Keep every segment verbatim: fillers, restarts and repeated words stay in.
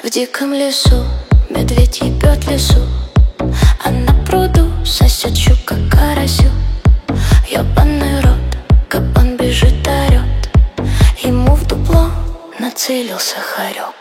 В диком лесу медведь ебет лесу, а на пруду сосет щука карасю. Ёбаный рот, кабан бежит, орёт, ему в дупло нацелился хорек.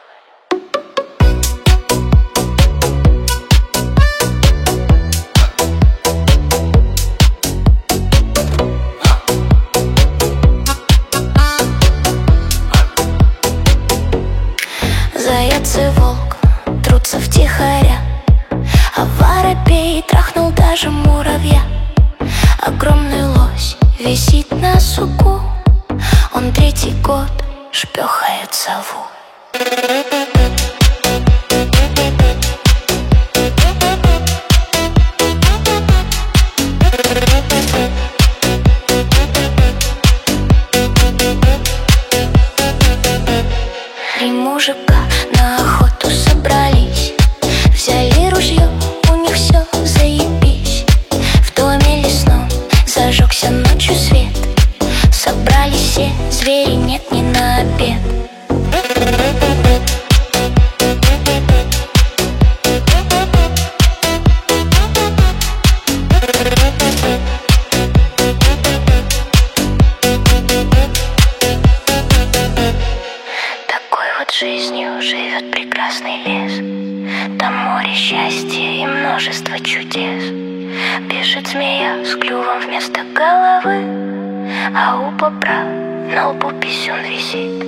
Заяц и волк трутся втихаря, а воробей трахнул даже муравья. Огромный лось висит на суку, он третий год шпёхает сову. Три мужика на охоту собрались, взяли ружье, у них все заебись. В доме лесном зажегся ночью свет, собрались все, звери нет ни на обед. Жизнью живет прекрасный лес, там море счастья и множество чудес. Бежит змея с клювом вместо головы, а у бобра на лбу писюн висит.